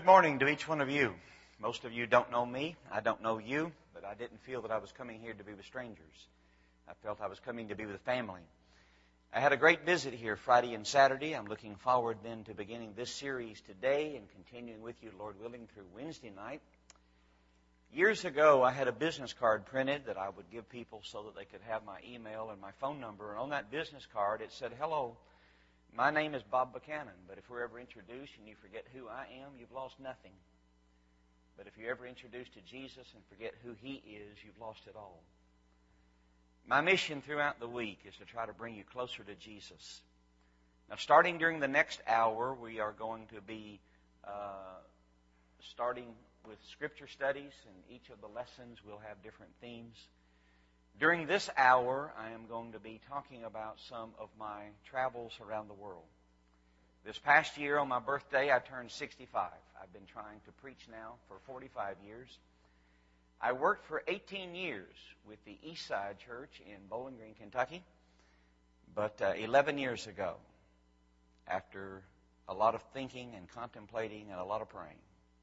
Good morning to each one of you. Most of you don't know me. I don't know you, but I didn't feel that I was coming here to be with strangers. I felt I was coming to be with family. I had a great visit here Friday and Saturday. I'm looking forward then to beginning this series today and continuing with you, Lord willing, through Wednesday night. Years ago, I had a business card printed that I would give people so that they could have my email and my phone number. And on that business card, it said, "Hello, my name is Bob Buchanan, but if we're ever introduced and you forget who I am, you've lost nothing. But if you're ever introduced to Jesus and forget who He is, you've lost it all." My mission throughout the week is to try to bring you closer to Jesus. Now, starting during the next hour, we are going to be starting with Scripture studies, and each of the lessons will have different themes. During this hour, I am going to be talking about some of my travels around the world. This past year, on my birthday, I turned 65. I've been trying to preach now for 45 years. I worked for 18 years with the Eastside Church in Bowling Green, Kentucky. But 11 years ago, after a lot of thinking and contemplating and a lot of praying,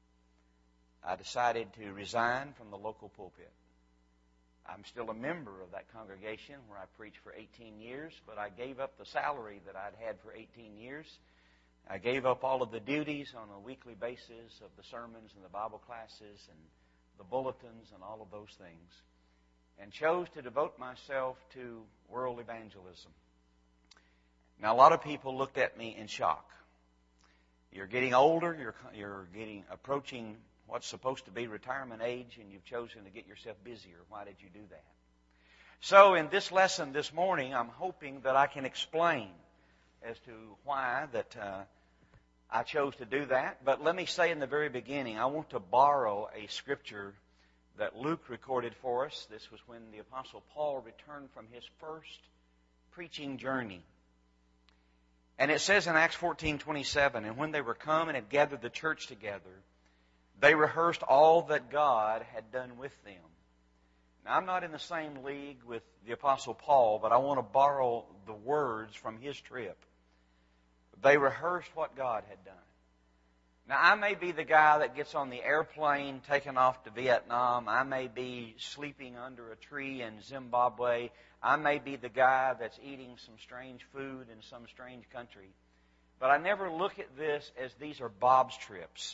I decided to resign from the local pulpit. I'm still a member of that congregation where I preached for 18 years, but I gave up the salary that I'd had for 18 years. I gave up all of the duties on a weekly basis of the sermons and the Bible classes and the bulletins and all of those things, and chose to devote myself to world evangelism. Now, a lot of people looked at me in shock. You're getting older, you're approaching what's supposed to be retirement age, and you've chosen to get yourself busier. Why did you do that? So in this lesson this morning, I'm hoping that I can explain as to why that I chose to do that. But let me say in the very beginning, I want to borrow a scripture that Luke recorded for us. This was when the Apostle Paul returned from his first preaching journey. And it says in Acts 14:27, "And when they were come and had gathered the church together, they rehearsed all that God had done with them." Now, I'm not in the same league with the Apostle Paul, but I want to borrow the words from his trip. They rehearsed what God had done. Now, I may be the guy that gets on the airplane taking off to Vietnam. I may be sleeping under a tree in Zimbabwe. I may be the guy that's eating some strange food in some strange country. But I never look at this as these are Bob's trips.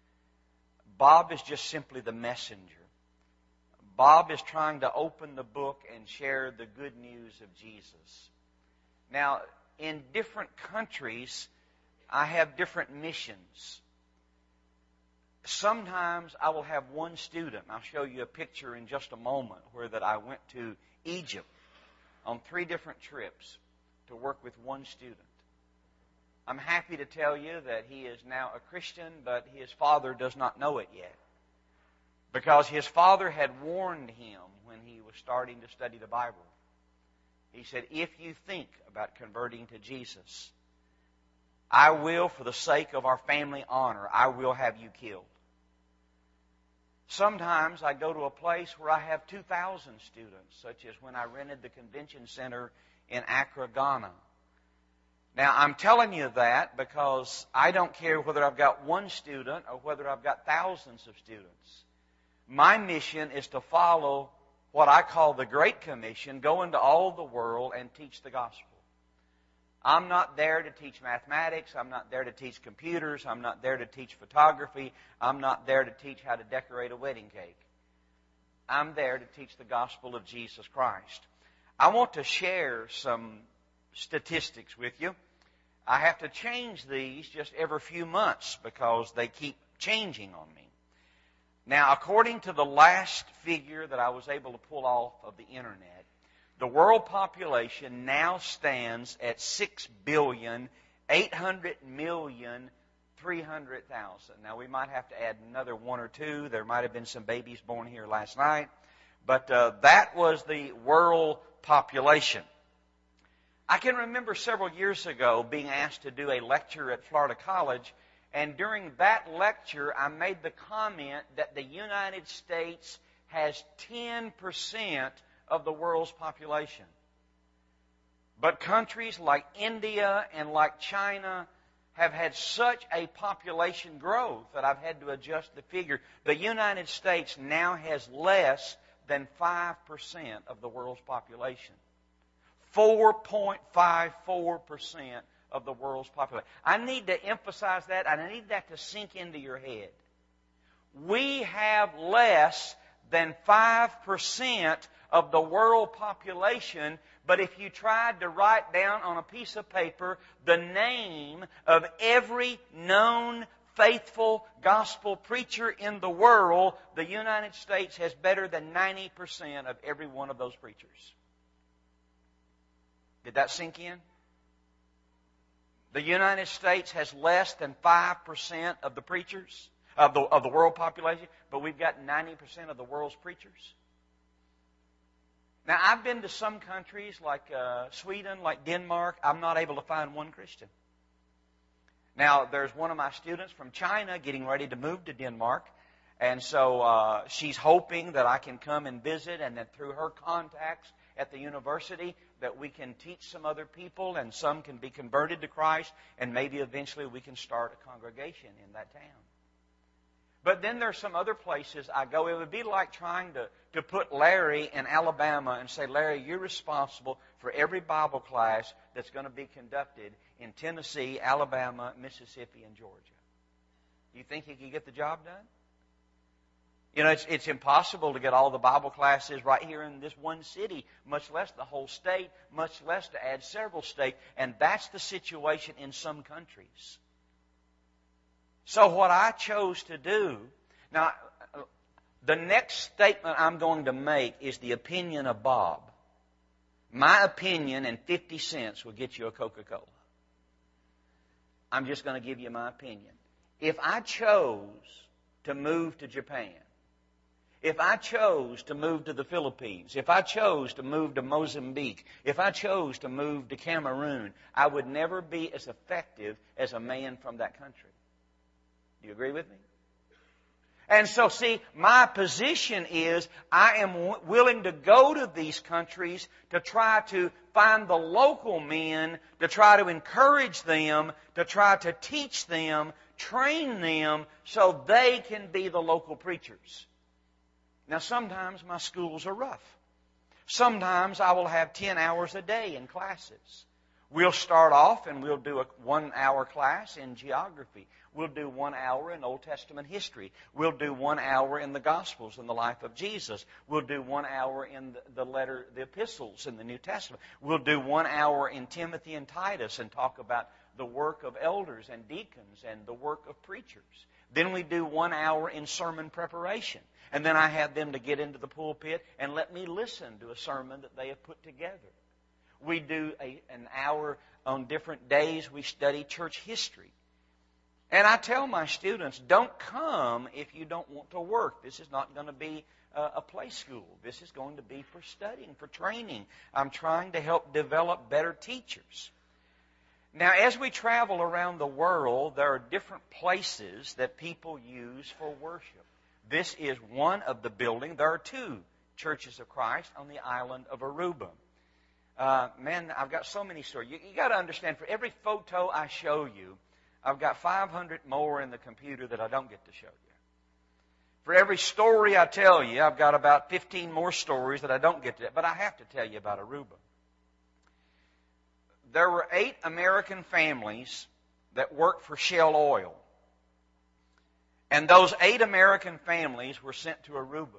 Bob is just simply the messenger. Bob is trying to open the book and share the good news of Jesus. Now, in different countries, I have different missions. Sometimes I will have one student. I'll show you a picture in just a moment where that I went to Egypt on 3 different trips to work with one student. I'm happy to tell you that he is now a Christian, but his father does not know it yet. Because his father had warned him when he was starting to study the Bible. He said, "If you think about converting to Jesus, I will, for the sake of our family honor, I will have you killed." Sometimes I go to a place where I have 2,000 students, such as when I rented the convention center in Accra, Ghana. Now, I'm telling you that because I don't care whether I've got one student or whether I've got thousands of students. My mission is to follow what I call the Great Commission, go into all the world and teach the gospel. I'm not there to teach mathematics. I'm not there to teach computers. I'm not there to teach photography. I'm not there to teach how to decorate a wedding cake. I'm there to teach the gospel of Jesus Christ. I want to share some statistics with you. I have to change these just every few months because they keep changing on me. Now, according to the last figure that I was able to pull off of the internet, the world population now stands at 6,800,300,000. Now, we might have to add another 1 or 2. There might have been some babies born here last night. But that was the world population. I can remember several years ago being asked to do a lecture at Florida College, and during that lecture I made the comment that the United States has 10% of the world's population. But countries like India and like China have had such a population growth that I've had to adjust the figure. The United States now has less than 5% of the world's population. 4.54% of the world's population. I need to emphasize that, and I need that to sink into your head. We have less than 5% of the world population, but if you tried to write down on a piece of paper the name of every known faithful gospel preacher in the world, the United States has better than 90% of every one of those preachers. Did that sink in? The United States has less than 5% of the preachers, of the world population, but we've got 90% of the world's preachers. Now, I've been to some countries like Sweden, like Denmark. I'm not able to find one Christian. Now, there's one of my students from China getting ready to move to Denmark, and so she's hoping that I can come and visit, and that through her contacts at the university that we can teach some other people, and some can be converted to Christ, and maybe eventually we can start a congregation in that town. But then there's some other places I go. It would be like trying to put Larry in Alabama and say, Larry, you're responsible for every Bible class that's going to be conducted in Tennessee, Alabama, Mississippi, and Georgia. Do you think he could get the job done? You know, it's impossible to get all the Bible classes right here in this one city, much less the whole state, much less to add several states. And that's the situation in some countries. So what I chose to do, now, the next statement I'm going to make is the opinion of Bob. My opinion and 50 cents will get you a Coca-Cola. I'm just going to give you my opinion. If I chose to move to Japan, if I chose to move to the Philippines, if I chose to move to Mozambique, if I chose to move to Cameroon, I would never be as effective as a man from that country. Do you agree with me? And so, see, my position is I am willing to go to these countries to try to find the local men, to try to encourage them, to try to teach them, train them so they can be the local preachers. Now, sometimes my schools are rough. Sometimes I will have 10 hours a day in classes. We'll start off and we'll do a 1-hour class in geography. We'll do 1 hour in Old Testament history. We'll do 1 hour in the Gospels and the life of Jesus. We'll do 1 hour in the epistles in the New Testament. We'll do 1 hour in Timothy and Titus and talk about the work of elders and deacons and the work of preachers. Then we do 1 hour in sermon preparation. And then I have them to get into the pulpit and let me listen to a sermon that they have put together. We do an hour on different days. We study church history. And I tell my students, don't come if you don't want to work. This is not going to be a play school. This is going to be for studying, for training. I'm trying to help develop better teachers. Now, as we travel around the world, there are different places that people use for worship. This is one of the buildings. There are 2 Churches of Christ on the island of Aruba. Man, I've got so many stories. You got to understand, for every photo I show you, I've got 500 more in the computer that I don't get to show you. For every story I tell you, I've got about 15 more stories that I don't get to. But I have to tell you about Aruba. There were 8 American families that worked for Shell Oil. And those 8 American families were sent to Aruba.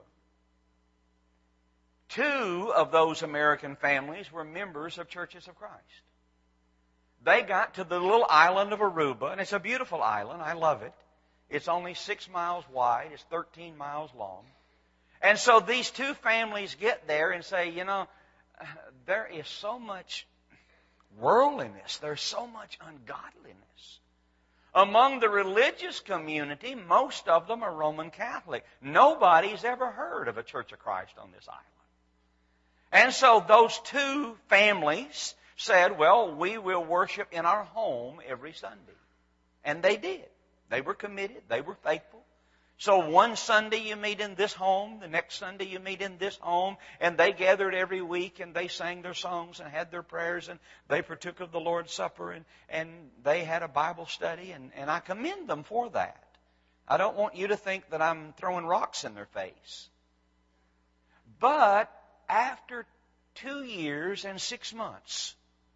2 of those American families were members of Churches of Christ. They got to the little island of Aruba, and it's a beautiful island. I love it. It's only 6 miles wide. It's 13 miles long. And so these 2 families get there and say, you know, there is so much worldliness. There's so much ungodliness. Among the religious community, most of them are Roman Catholic. Nobody's ever heard of a Church of Christ on this island. And so those 2 families said, well, we will worship in our home every Sunday. And they did. They were committed. They were faithful. So one Sunday you meet in this home, the next Sunday you meet in this home, and they gathered every week and they sang their songs and had their prayers and they partook of the Lord's Supper and they had a Bible study, and I commend them for that. I don't want you to think that I'm throwing rocks in their face. But after 2 years and 6 months,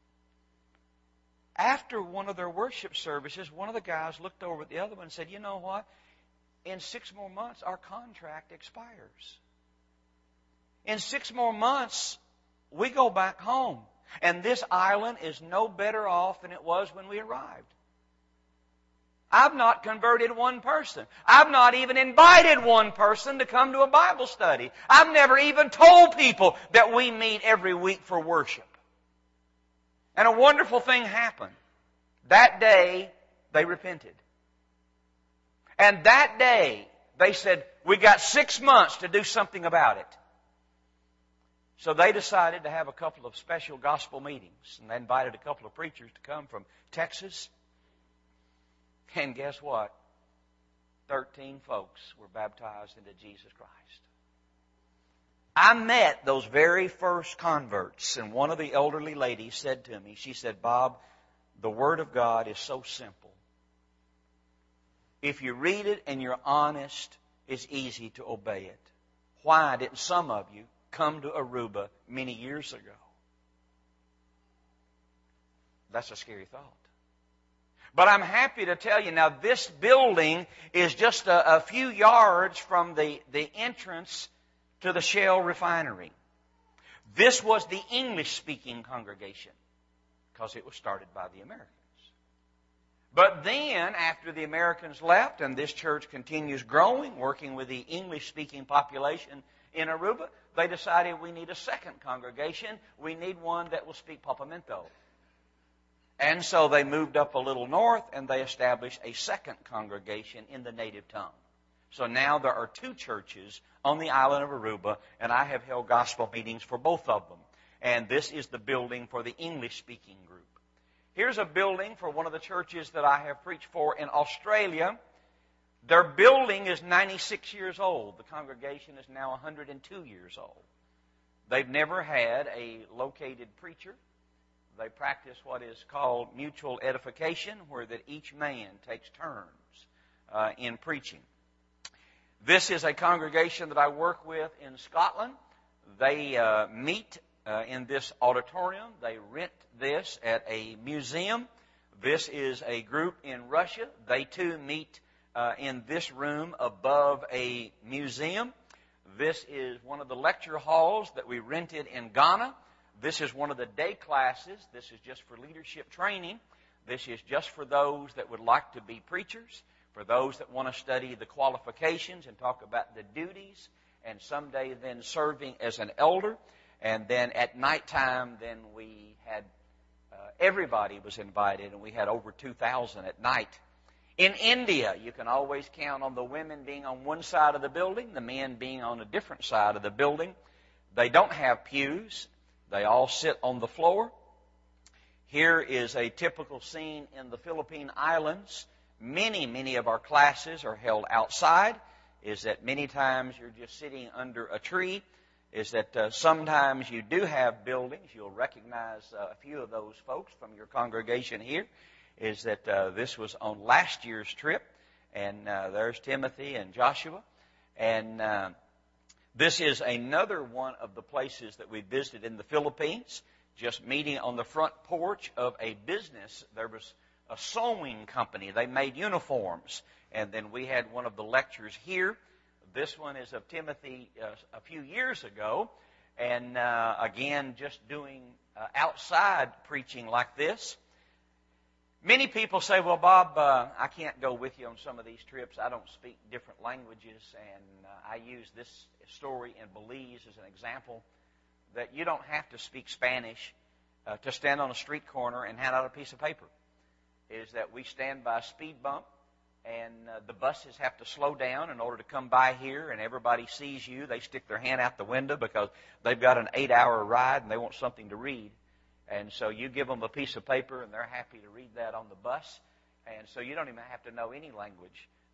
after one of their worship services, one of the guys looked over at the other one and said, "You know what? In 6 more months, our contract expires. In 6 more months, we go back home. And this island is no better off than it was when we arrived. I've not converted one person. I've not even invited one person to come to a Bible study. I've never even told people that we meet every week for worship." And a wonderful thing happened. That day, they repented. And that day, they said, "We got 6 months to do something about it." So they decided to have a couple of special gospel meetings. And they invited a couple of preachers to come from Texas. And guess what? 13 folks were baptized into Jesus Christ. I met those very first converts. And one of the elderly ladies said to me, she said, "Bob, the Word of God is so simple. If you read it and you're honest, it's easy to obey it. Why didn't some of you come to Aruba many years ago?" That's a scary thought. But I'm happy to tell you now, this building is just a few yards from the entrance to the Shell refinery. This was the English-speaking congregation because it was started by the Americans. But then, after the Americans left and this church continues growing, working with the English-speaking population in Aruba, they decided we need a second congregation. We need one that will speak Papiamento. And so they moved up a little north and they established a second congregation in the native tongue. So now there are 2 churches on the island of Aruba, and I have held gospel meetings for both of them. And this is the building for the English-speaking group. Here's a building for one of the churches that I have preached for in Australia. Their building is 96 years old. The congregation is now 102 years old. They've never had a located preacher. They practice what is called mutual edification, where that each man takes turns in preaching. This is a congregation that I work with in Scotland. They meet in this auditorium. They rent this at a museum. This is a group in Russia. They too meet in this room above a museum. This is one of the lecture halls that we rented in Ghana. This is one of the day classes. This is just for leadership training. This is just for those that would like to be preachers, for those that want to study the qualifications and talk about the duties, and someday then serving as an elder. And then at nighttime, then we had, everybody was invited, and we had over 2,000 at night. In India, you can always count on the women being on one side of the building, the men being on a different side of the building. They don't have pews. They all sit on the floor. Here is a typical scene in the Philippine Islands. Many of our classes are held outside. Is that many times you're just sitting under a tree. Is that sometimes you do have buildings. You'll recognize a few of those folks from your congregation here. Is that this was on last year's trip. And there's Timothy and Joshua. And this is another one of the places that we visited in the Philippines. Just meeting on the front porch of a business. There was a sewing company. They made uniforms. And then we had one of the lectures here. This one is of Timothy a few years ago. And again, just doing outside preaching like this. Many people say, "Well, Bob, I can't go with you on some of these trips. I don't speak different languages." And I use this story in Belize as an example that you don't have to speak Spanish to stand on a street corner and hand out a piece of paper. Is that we stand by a speed bump, and the buses have to slow down in order to come by here, and everybody sees you. They stick their hand out the window because they've got an 8-hour ride and they want something to read. And so you give them a piece of paper, and they're happy to read that on the bus. And so you don't even have to know any language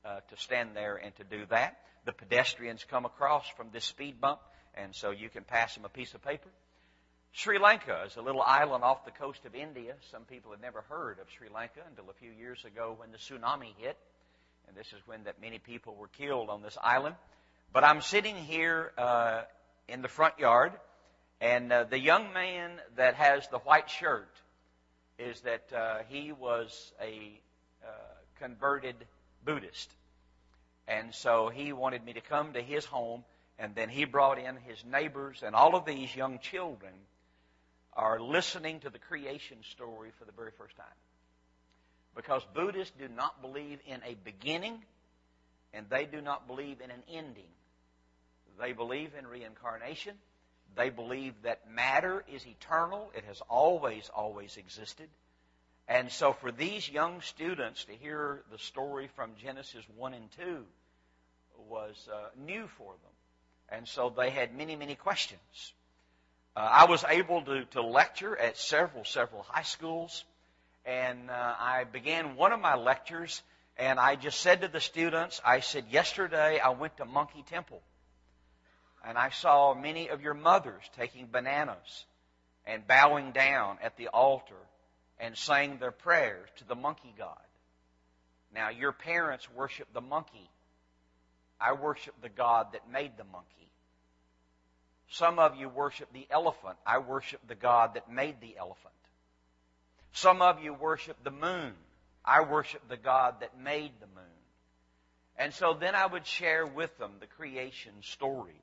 to stand there and to do that. The pedestrians come across from this speed bump, and so you can pass them a piece of paper. Sri Lanka is a little island off the coast of India. Some people had never heard of Sri Lanka until a few years ago when the tsunami hit. And this is when that many people were killed on this island. But I'm sitting here in the front yard, and the young man that has the white shirt is that he was a converted Buddhist. And so he wanted me to come to his home, and then he brought in his neighbors, and all of these young children are listening to the creation story for the very first time. Because Buddhists do not believe in a beginning, and they do not believe in an ending. They believe in reincarnation. They believe that matter is eternal. It has always, always existed. And so for these young students to hear the story from Genesis 1 and 2 was new for them. And so they had many, many questions. I was able to lecture at several high schools. And I began one of my lectures, and I just said to the students, I said, yesterday I went to Monkey Temple. And I saw many of your mothers taking bananas and bowing down at the altar and saying their prayers to the monkey god. Now, your parents worship the monkey. I worship the God that made the monkey. Some of you worship the elephant. I worship the God that made the elephant. Some of you worship the moon. I worship the God that made the moon. And so then I would share with them the creation story.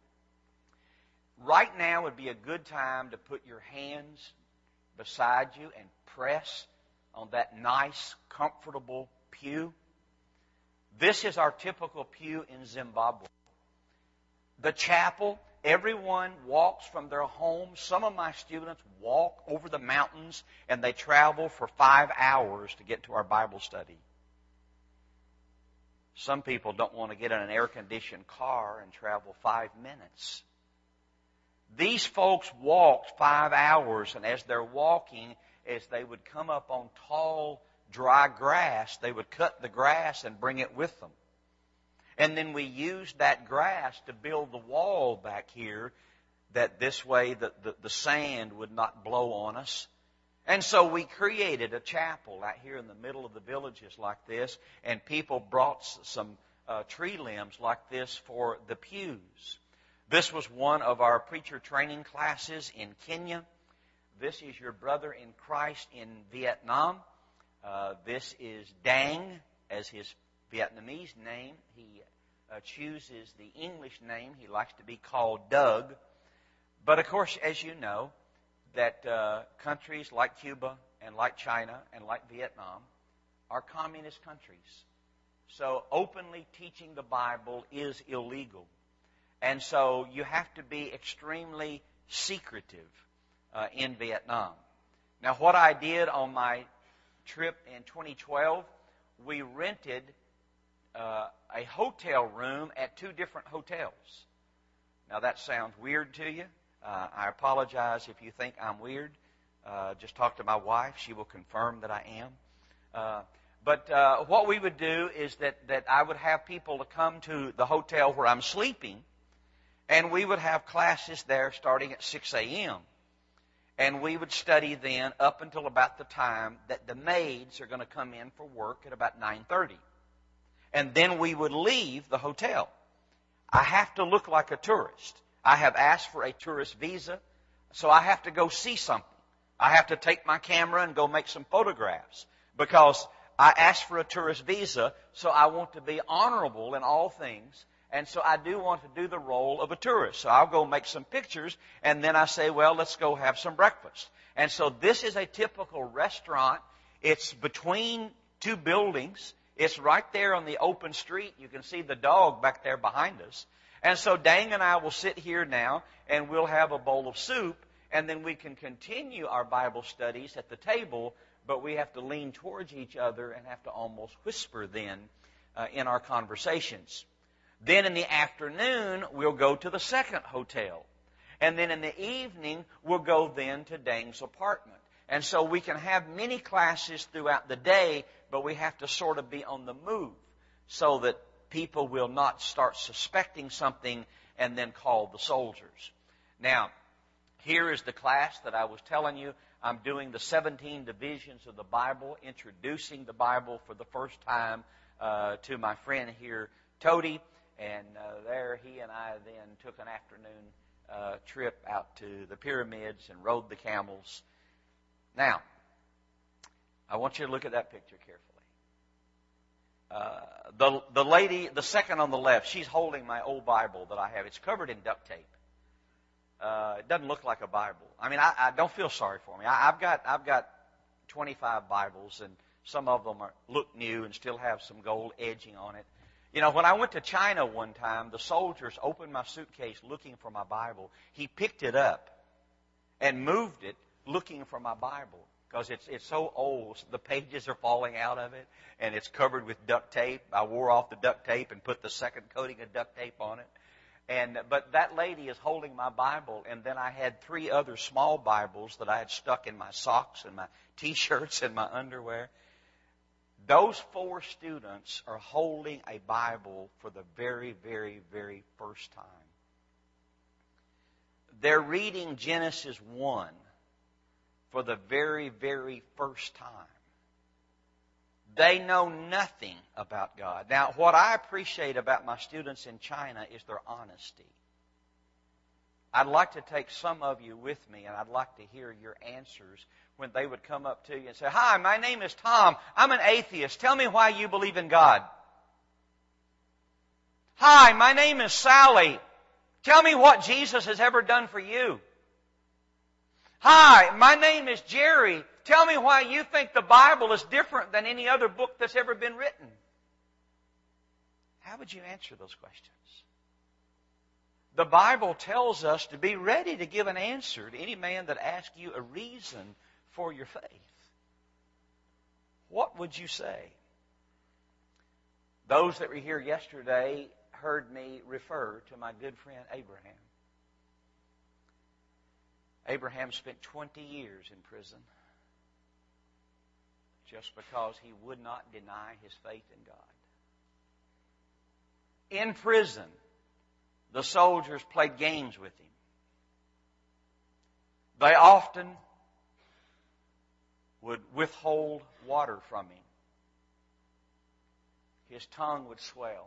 Right now would be a good time to put your hands beside you and press on that nice, comfortable pew. This is our typical pew in Zimbabwe. The chapel, everyone walks from their home. Some of my students walk over the mountains, and they travel for 5 hours to get to our Bible study. Some people don't want to get in an air-conditioned car and travel 5 minutes. These folks walked 5 hours, and as they're walking, as they would come up on tall, dry grass, they would cut the grass and bring it with them. And then we used that grass to build the wall back here, that this way the sand would not blow on us. And so we created a chapel out here in the middle of the villages like this, and people brought some tree limbs like this for the pews. This was one of our preacher training classes in Kenya. This is your brother in Christ in Vietnam. This is Dang as his Vietnamese name. He chooses the English name. He likes to be called Doug. But of course, as you know, that countries like Cuba and like China and like Vietnam are communist countries. So openly teaching the Bible is illegal. And so you have to be extremely secretive in Vietnam. Now, what I did on my trip in 2012, we rented a hotel room at 2 different hotels. Now, that sounds weird to you. I apologize if you think I'm weird. Just talk to my wife. She will confirm that I am. But what we would do is that I would have people to come to the hotel where I'm sleeping, and we would have classes there starting at 6 a.m. And we would study then up until about the time that the maids are going to come in for work at about 9:30. And then we would leave the hotel. I have to look like a tourist. I have asked for a tourist visa, so I have to go see something. I have to take my camera and go make some photographs because I asked for a tourist visa, so I want to be honorable in all things. And so I do want to do the role of a tourist. So I'll go make some pictures, and then I say, well, let's go have some breakfast. And so this is a typical restaurant. It's between 2 buildings. It's right there on the open street. You can see the dog back there behind us. And so Dang and I will sit here now, and we'll have a bowl of soup, and then we can continue our Bible studies at the table, but we have to lean towards each other and have to almost whisper then in our conversations. Then in the afternoon, we'll go to the second hotel. And then in the evening, we'll go then to Dang's apartment. And so we can have many classes throughout the day, but we have to sort of be on the move so that people will not start suspecting something and then call the soldiers. Now, here is the class that I was telling you. I'm doing the 17 divisions of the Bible, introducing the Bible for the first time to my friend here, Tody. And there he and I then took an afternoon trip out to the pyramids and rode the camels. Now, I want you to look at that picture carefully. The lady, the second on the left, she's holding my old Bible that I have. It's covered in duct tape. It doesn't look like a Bible. I mean, I don't feel sorry for me. I've got 25 Bibles, and some of them look new and still have some gold edging on it. You know, when I went to China one time, the soldiers opened my suitcase looking for my Bible. He picked it up and moved it looking for my Bible because it's so old. The pages are falling out of it, and it's covered with duct tape. I wore off the duct tape and put the second coating of duct tape on it. But that lady is holding my Bible, and then I had 3 other small Bibles that I had stuck in my socks and my T-shirts and my underwear. Those 4 students are holding a Bible for the very, very, very first time. They're reading Genesis 1 for the very, very first time. They know nothing about God. Now, what I appreciate about my students in China is their honesty. I'd like to take some of you with me, and I'd like to hear your answers when they would come up to you and say, "Hi, my name is Tom. I'm an atheist. Tell me why you believe in God." "Hi, my name is Sally. Tell me what Jesus has ever done for you." "Hi, my name is Jerry. Tell me why you think the Bible is different than any other book that's ever been written." How would you answer those questions? The Bible tells us to be ready to give an answer to any man that asks you a reason for your faith. What would you say? Those that were here yesterday heard me refer to my good friend Abraham. Abraham spent 20 years in prison just because he would not deny his faith in God. In prison, the soldiers played games with him. They often would withhold water from him. His tongue would swell.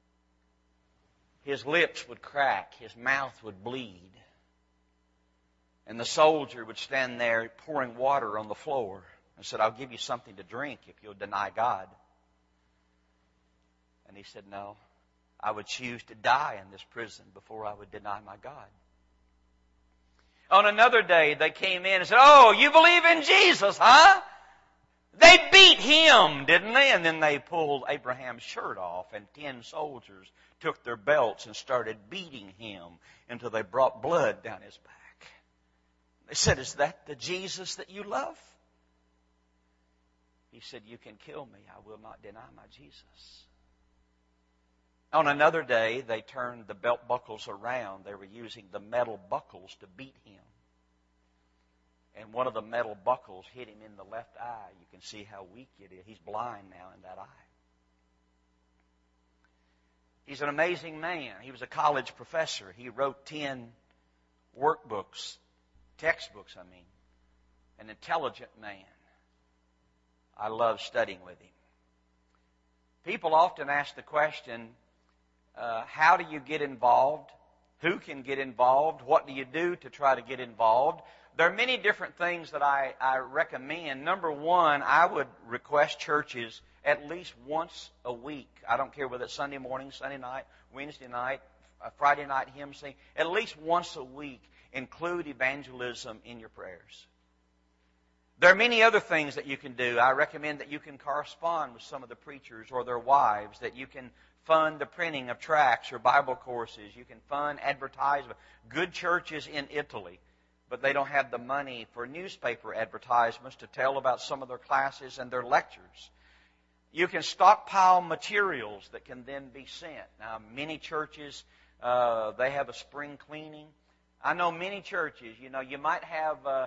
His lips would crack. His mouth would bleed. And the soldier would stand there pouring water on the floor and said, "I'll give you something to drink if you'll deny God." And he said, "No, I would choose to die in this prison before I would deny my God." On another day, they came in and said, "Oh, you believe in Jesus, huh?" They beat him, didn't they? And then they pulled Abraham's shirt off, and 10 soldiers took their belts and started beating him until they brought blood down his back. They said, "Is that the Jesus that you love?" He said, "You can kill me. I will not deny my Jesus." On another day, they turned the belt buckles around. They were using the metal buckles to beat him. And one of the metal buckles hit him in the left eye. You can see how weak it is. He's blind now in that eye. He's an amazing man. He was a college professor. He wrote 10 workbooks, textbooks, An intelligent man. I love studying with him. People often ask the question, how do you get involved? Who can get involved? What do you do to try to get involved? There are many different things that I recommend. Number one, I would request churches at least once a week. I don't care whether it's Sunday morning, Sunday night, Wednesday night, Friday night hymn sing. At least once a week, include evangelism in your prayers. There are many other things that you can do. I recommend that you can correspond with some of the preachers or their wives, that you can fund the printing of tracts or Bible courses. You can fund advertisement. Good churches in Italy, but they don't have the money for newspaper advertisements to tell about some of their classes and their lectures. You can stockpile materials that can then be sent. Now, many churches, they have a spring cleaning. I know many churches, you might have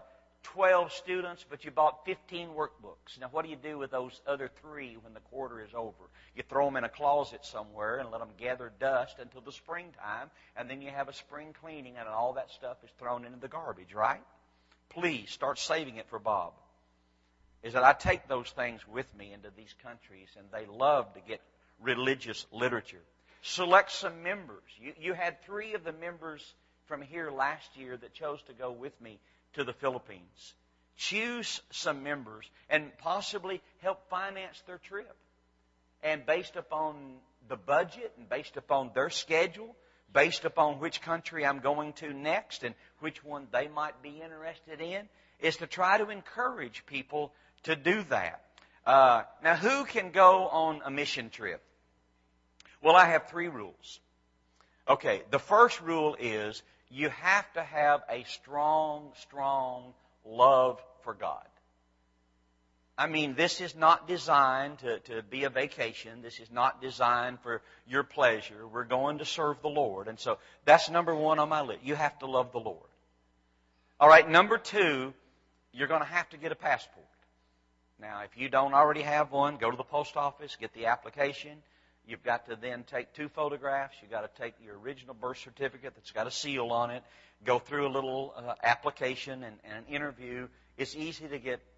12 students, but you bought 15 workbooks. Now, what do you do with those other 3 when the quarter is over? You throw them in a closet somewhere and let them gather dust until the springtime, and then you have a spring cleaning, and all that stuff is thrown into the garbage, right? Please start saving it for Bob. Is that I take those things with me into these countries, and they love to get religious literature. Select some members. You had 3 of the members from here last year that chose to go with me to the Philippines. Choose some members and possibly help finance their trip. And based upon the budget and based upon their schedule, based upon which country I'm going to next and which one they might be interested in, is to try to encourage people to do that. Now, who can go on a mission trip? Well, I have 3 rules. Okay, the first rule is you have to have a strong, strong love for God. I mean, this is not designed to be a vacation. This is not designed for your pleasure. We're going to serve the Lord. And so that's number 1 on my list. You have to love the Lord. All right, number 2, you're going to have to get a passport. Now, if you don't already have one, go to the post office, get the application. You've got to then take 2 photographs. You've got to take your original birth certificate that's got a seal on it, go through a little application and an interview. It's easy to get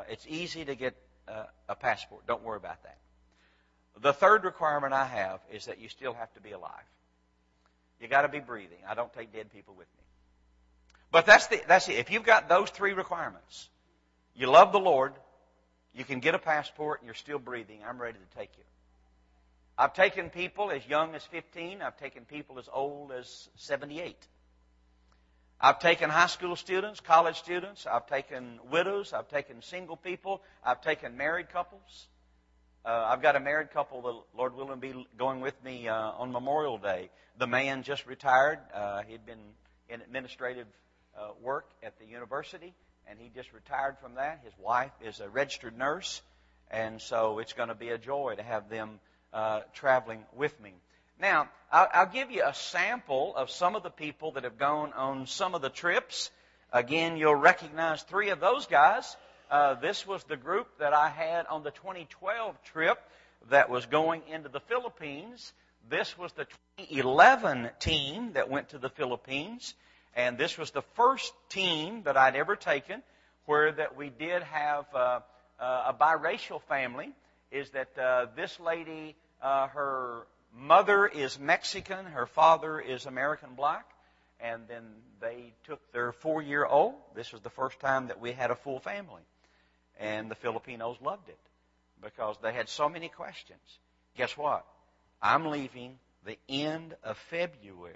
a passport. Don't worry about that. The third requirement I have is that you still have to be alive. You got to be breathing. I don't take dead people with me. But that's it. If you've got those 3 requirements, you love the Lord, you can get a passport, and you're still breathing, I'm ready to take you. I've taken people as young as 15. I've taken people as old as 78. I've taken high school students, college students. I've taken widows. I've taken single people. I've taken married couples. I've got a married couple, the Lord willing, be going with me on Memorial Day. The man just retired. He'd been in administrative work at the university, and he just retired from that. His wife is a registered nurse, and so it's going to be a joy to have them traveling with me. Now, I'll give you a sample of some of the people that have gone on some of the trips. Again, you'll recognize 3 of those guys. This was the group that I had on the 2012 trip that was going into the Philippines. This was the 2011 team that went to the Philippines. And this was the first team that I'd ever taken where that we did have a biracial family. Is that this lady, her mother is Mexican, her father is American black, and then they took their 4-year-old. This was the first time that we had a full family. And the Filipinos loved it because they had so many questions. Guess what? I'm leaving the end of February.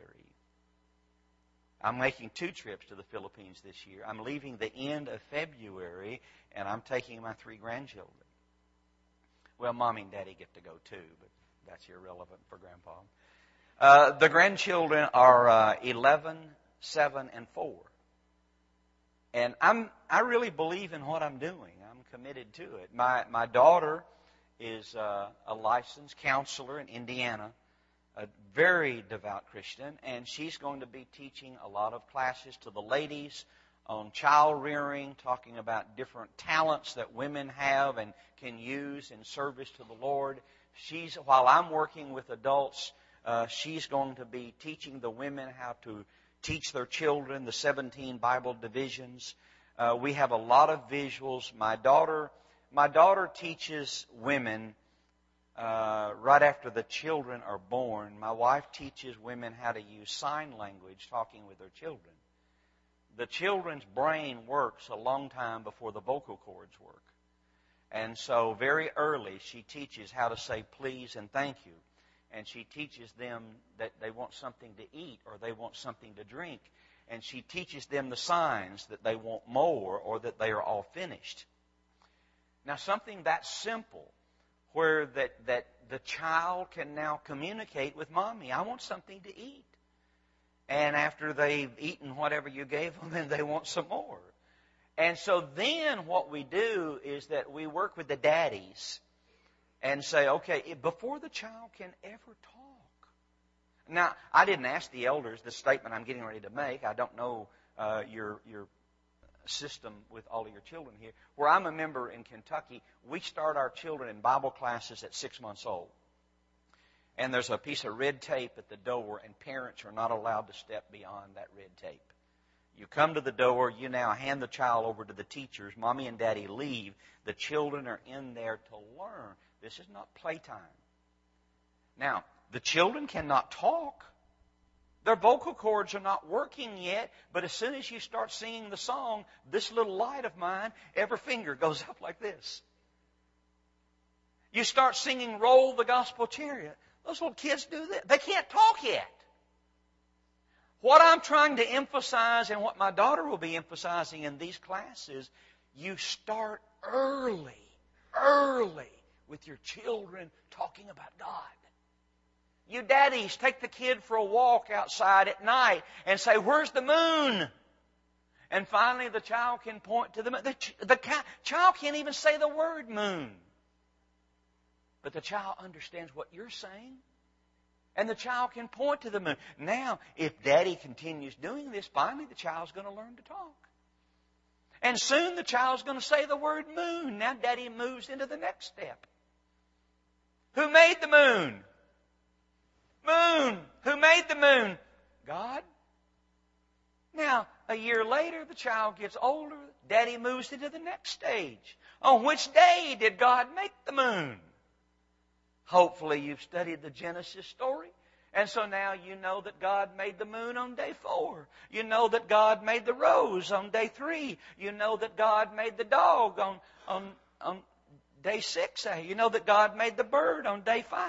I'm making 2 trips to the Philippines this year. I'm leaving the end of February, and I'm taking my 3 grandchildren. Well, Mommy and Daddy get to go too, but that's irrelevant for Grandpa. The grandchildren are 11, 7, and 4. And I really believe in what I'm doing. I'm committed to it. My daughter is a licensed counselor in Indiana, a very devout Christian, and she's going to be teaching a lot of classes to the ladies on child rearing, talking about different talents that women have and can use in service to the Lord. While I'm working with adults, she's going to be teaching the women how to teach their children the 17 Bible divisions. We have a lot of visuals. My daughter teaches women right after the children are born. My wife teaches women how to use sign language talking with their children. The children's brain works a long time before the vocal cords work. And so very early she teaches how to say please and thank you. And she teaches them that they want something to eat or they want something to drink. And she teaches them the signs that they want more or that they are all finished. Now something that simple where that the child can now communicate with Mommy. I want something to eat. And after they've eaten whatever you gave them, then they want some more. And so then what we do is that we work with the daddies and say, okay, before the child can ever talk. Now, I didn't ask the elders the statement I'm getting ready to make. I don't know your system with all of your children here. Where I'm a member in Kentucky, we start our children in Bible classes at 6 months old. And there's a piece of red tape at the door, and parents are not allowed to step beyond that red tape. You come to the door, you now hand the child over to the teachers. Mommy and Daddy leave. The children are in there to learn. This is not playtime. Now, the children cannot talk. Their vocal cords are not working yet, but as soon as you start singing the song, this little light of mine, every finger goes up like this. You start singing Roll the Gospel Chariot. Those little kids do that. They can't talk yet. What I'm trying to emphasize and what my daughter will be emphasizing in these classes, you start early with your children talking about God. You daddies, take the kid for a walk outside at night and say, "Where's the moon?" And finally the child can point to the moon. The child can't even say the word moon. But the child understands what you're saying. And the child can point to the moon. Now, if Daddy continues doing this, finally the child's going to learn to talk. And soon the child's going to say the word moon. Now Daddy moves into the next step. Who made the moon? Moon. Who made the moon? God. Now, a year later, the child gets older. Daddy moves into the next stage. On which day did God make the moon? Hopefully you've studied the Genesis story. And so now you know that God made the moon on day 4. You know that God made the rose on day 3. You know that God made the dog on day 6. You know that God made the bird on day 5.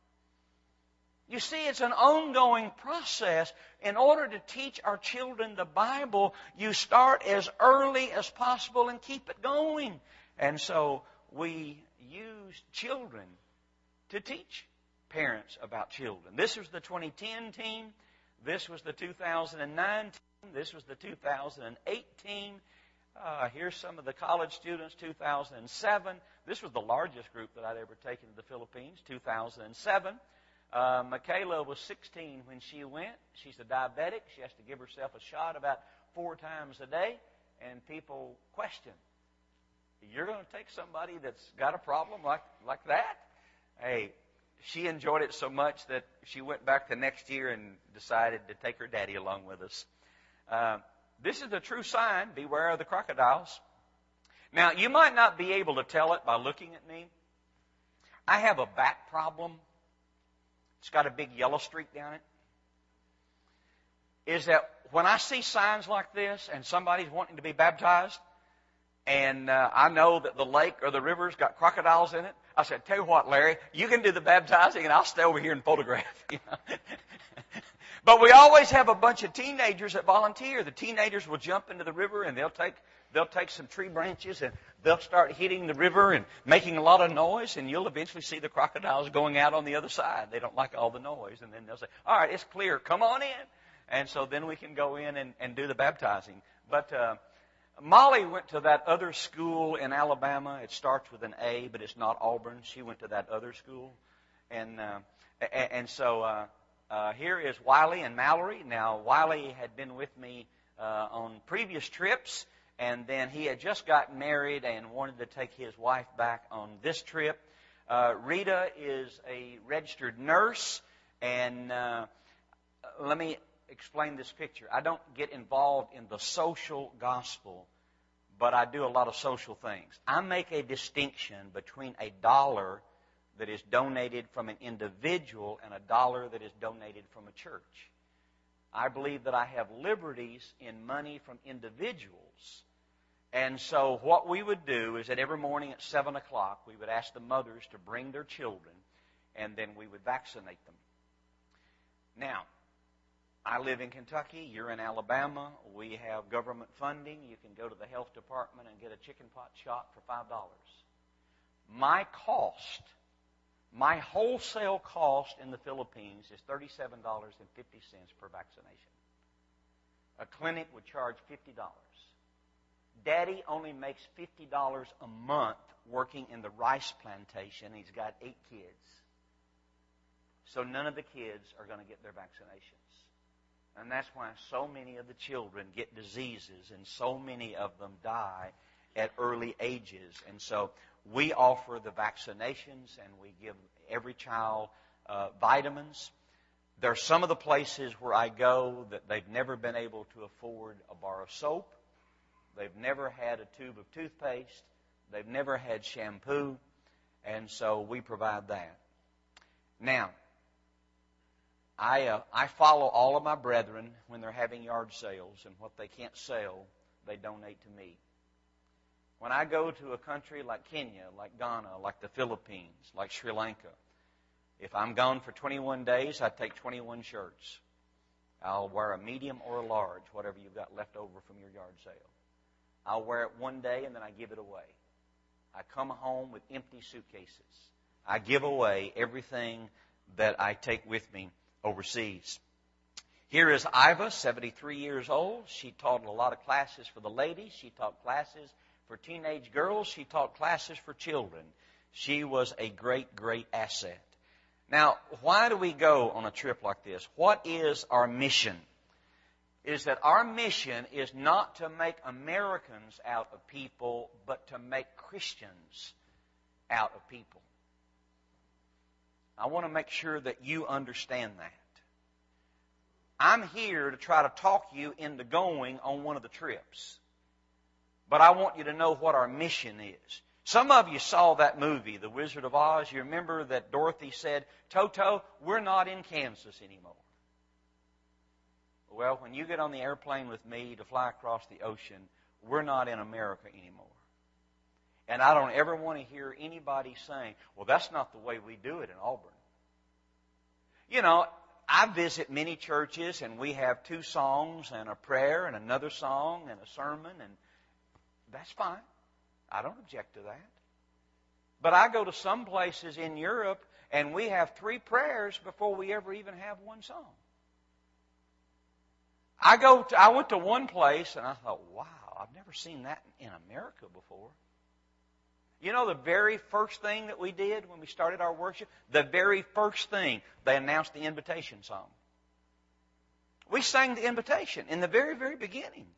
You see, it's an ongoing process. In order to teach our children the Bible, you start as early as possible and keep it going. And so we use children to teach parents about children. This was the 2010 team. This was the 2009 team. This was the 2008 team. Here's some of the college students, 2007. This was the largest group that I'd ever taken to the Philippines, 2007. Michaela was 16 when she went. She's a diabetic. She has to give herself a shot about 4 times a day. And people question, "You're going to take somebody that's got a problem like that?" Hey, she enjoyed it so much that she went back the next year and decided to take her daddy along with us. This is a true sign. Beware of the crocodiles. Now, you might not be able to tell it by looking at me. I have a back problem. It's got a big yellow streak down it. Is that when I see signs like this and somebody's wanting to be baptized, and I know that the lake or the river's got crocodiles in it, I said, "Tell you what, Larry, you can do the baptizing and I'll stay over here and photograph." But we always have a bunch of teenagers that volunteer. The teenagers will jump into the river and they'll take some tree branches and they'll start hitting the river and making a lot of noise, and you'll eventually see the crocodiles going out on the other side. They don't like all the noise. And then they'll say, "All right, it's clear. Come on in." And so then we can go in and do the baptizing. But Molly went to that other school in Alabama. It starts with an A, but it's not Auburn. She went to that other school. And so here is Wiley and Mallory. Now, Wiley had been with me on previous trips, and then he had just gotten married and wanted to take his wife back on this trip. Rita is a registered nurse, and let me explain this picture. I don't get involved in the social gospel, but I do a lot of social things. I make a distinction between a dollar that is donated from an individual and a dollar that is donated from a church. I believe that I have liberties in money from individuals. And so what we would do is that every morning at 7 o'clock, we would ask the mothers to bring their children, and then we would vaccinate them. Now, I live in Kentucky. You're in Alabama. We have government funding. You can go to the health department and get a chickenpox shot for $5. My wholesale cost in the Philippines is $37.50 per vaccination. A clinic would charge $50. Daddy only makes $50 a month working in the rice plantation. He's got 8 kids. So none of the kids are going to get their vaccinations. And that's why so many of the children get diseases and so many of them die at early ages. And so we offer the vaccinations and we give every child vitamins. There are some of the places where I go that they've never been able to afford a bar of soap. They've never had a tube of toothpaste. They've never had shampoo. And so we provide that. Now, I follow all of my brethren when they're having yard sales, and what they can't sell, they donate to me. When I go to a country like Kenya, like Ghana, like the Philippines, like Sri Lanka, if I'm gone for 21 days, I take 21 shirts. I'll wear a medium or a large, whatever you've got left over from your yard sale. I'll wear it one day and then I give it away. I come home with empty suitcases. I give away everything that I take with me overseas. Here is Iva, 73 years old. She taught a lot of classes for the ladies. She taught classes for teenage girls. She taught classes for children. She was a great, great asset. Now, why do we go on a trip like this? What is our mission? It is that our mission is not to make Americans out of people, but to make Christians out of people. I want to make sure that you understand that. I'm here to try to talk you into going on one of the trips. But I want you to know what our mission is. Some of you saw that movie, The Wizard of Oz. You remember that Dorothy said, Toto, we're not in Kansas anymore. Well, when you get on the airplane with me to fly across the ocean, we're not in America anymore. And I don't ever want to hear anybody saying, well, that's not the way we do it in Auburn. You know, I visit many churches and we have 2 songs and a prayer and another song and a sermon, and that's fine. I don't object to that. But I go to some places in Europe and we have 3 prayers before we ever even have one song. I went to one place and I thought, wow, I've never seen that in America before. You know the very first thing that we did when we started our worship? The very first thing, they announced the invitation song. We sang the invitation in the very, very beginning.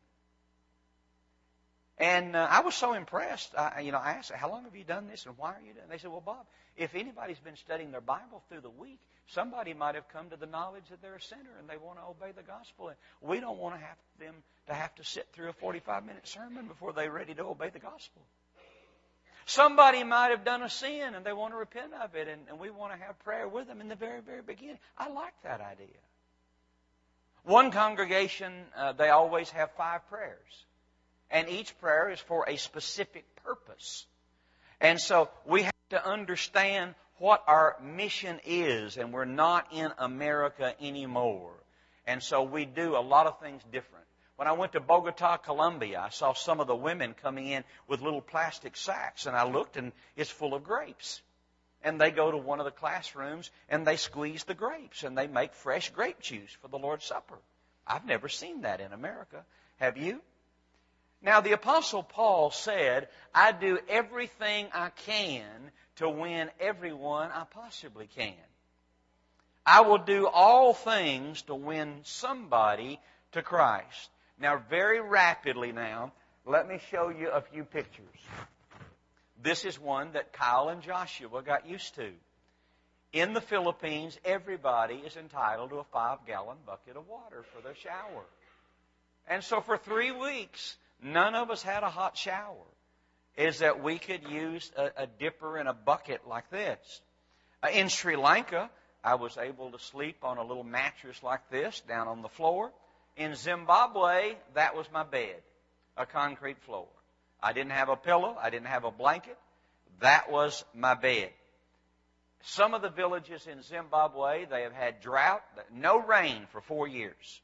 And I was so impressed. I asked, how long have you done this and why are you doing it? They said, well, Bob, if anybody's been studying their Bible through the week, somebody might have come to the knowledge that they're a sinner and they want to obey the gospel. And we don't want them to have to sit through a 45-minute sermon before they're ready to obey the gospel. Somebody might have done a sin and they want to repent of it, and we want to have prayer with them in the very, very beginning. I like that idea. One congregation, they always have 5 prayers. And each prayer is for a specific purpose. And so we have to understand what our mission is, and we're not in America anymore. And so we do a lot of things different. When I went to Bogota, Colombia, I saw some of the women coming in with little plastic sacks, and I looked, and it's full of grapes. And they go to one of the classrooms, and they squeeze the grapes, and they make fresh grape juice for the Lord's Supper. I've never seen that in America. Have you? Now, the Apostle Paul said, I do everything I can to win everyone I possibly can. I will do all things to win somebody to Christ. Now, very rapidly now, let me show you a few pictures. This is one that Kyle and Joshua got used to. In the Philippines, everybody is entitled to a 5-gallon bucket of water for their shower. And so for 3 weeks, none of us had a hot shower. Is that we could use a dipper and a bucket like this. In Sri Lanka, I was able to sleep on a little mattress like this down on the floor. In Zimbabwe, that was my bed, a concrete floor. I didn't have a pillow. I didn't have a blanket. That was my bed. Some of the villages in Zimbabwe, they have had drought, no rain for 4 years.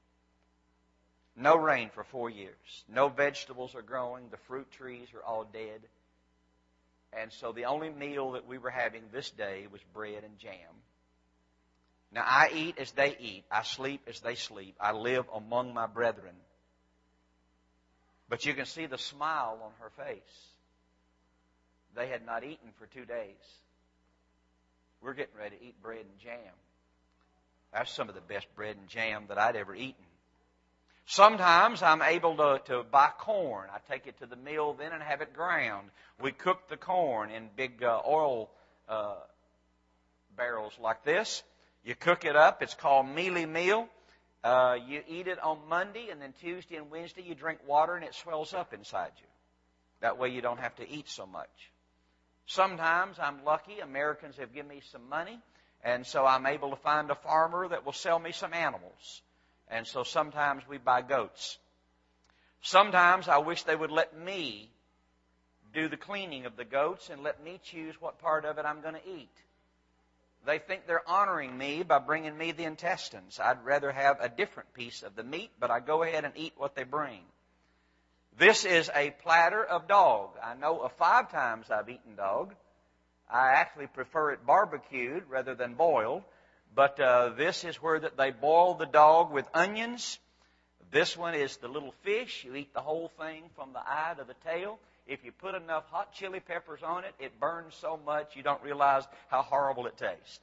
No rain for 4 years. No vegetables are growing. The fruit trees are all dead. And so the only meal that we were having this day was bread and jam. Now, I eat as they eat. I sleep as they sleep. I live among my brethren. But you can see the smile on her face. They had not eaten for 2 days. We're getting ready to eat bread and jam. That's some of the best bread and jam that I'd ever eaten. Sometimes I'm able to buy corn. I take it to the mill then and have it ground. We cook the corn in big oil barrels like this. You cook it up. It's called mealie meal. You eat it on Monday, and then Tuesday and Wednesday you drink water and it swells up inside you. That way you don't have to eat so much. Sometimes I'm lucky. Americans have given me some money, and so I'm able to find a farmer that will sell me some animals. And so sometimes we buy goats. Sometimes I wish they would let me do the cleaning of the goats and let me choose what part of it I'm going to eat. They think they're honoring me by bringing me the intestines. I'd rather have a different piece of the meat, but I go ahead and eat what they bring. This is a platter of dog. I know of 5 times I've eaten dog. I actually prefer it barbecued rather than boiled. But this is where they boil the dog with onions. This one is the little fish. You eat the whole thing from the eye to the tail. If you put enough hot chili peppers on it, it burns so much you don't realize how horrible it tastes.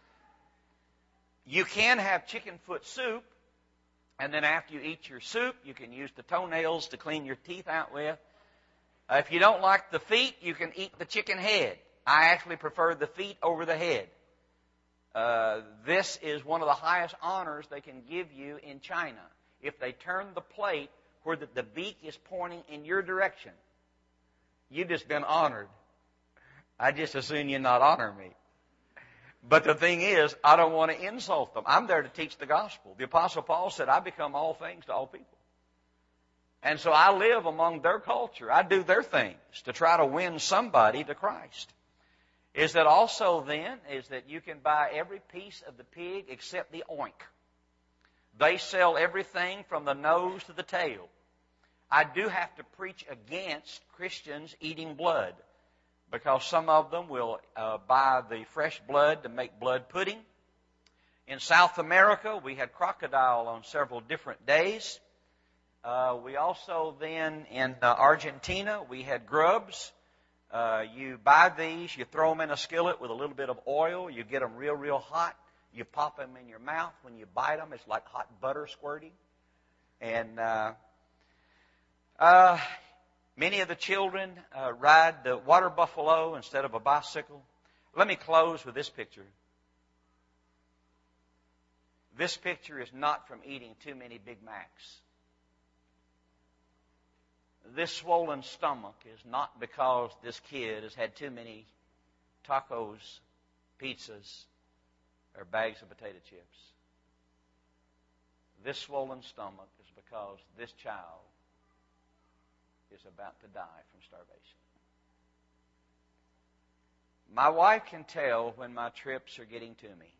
You can have chicken foot soup, and then after you eat your soup, you can use the toenails to clean your teeth out with. If you don't like the feet, you can eat the chicken head. I actually prefer the feet over the head. This is one of the highest honors they can give you in China. If they turn the plate where the beak is pointing in your direction, you've just been honored. I just assume you not honor me. But the thing is, I don't want to insult them. I'm there to teach the gospel. The Apostle Paul said, I become all things to all people. And so I live among their culture. I do their things to try to win somebody to Christ. Is that also then, is that you can buy every piece of the pig except the oink. They sell everything from the nose to the tail. I do have to preach against Christians eating blood, because some of them will buy the fresh blood to make blood pudding. In South America, we had crocodile on several different days. We also then, in Argentina, we had grubs. You buy these, you throw them in a skillet with a little bit of oil, you get them real, real hot, you pop them in your mouth. When you bite them, it's like hot butter squirting. And many of the children ride the water buffalo instead of a bicycle. Let me close with this picture. This picture is not from eating too many Big Macs. This swollen stomach is not because this kid has had too many tacos, pizzas, or bags of potato chips. This swollen stomach is because this child is about to die from starvation. My wife can tell when my trips are getting to me.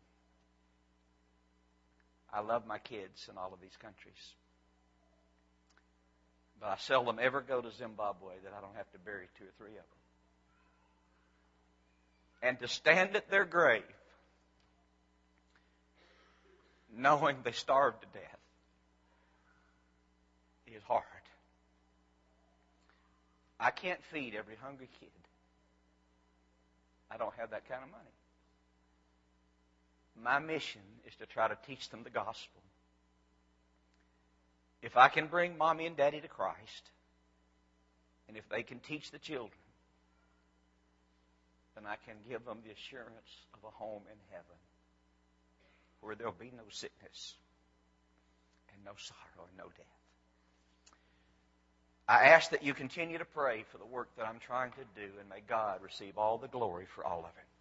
I love my kids in all of these countries. But I seldom ever go to Zimbabwe that I don't have to bury 2 or 3 of them. And to stand at their grave, knowing they starved to death, is hard. I can't feed every hungry kid. I don't have that kind of money. My mission is to try to teach them the gospel. If I can bring Mommy and Daddy to Christ, and if they can teach the children, then I can give them the assurance of a home in heaven where there'll be no sickness and no sorrow and no death. I ask that you continue to pray for the work that I'm trying to do, and may God receive all the glory for all of it.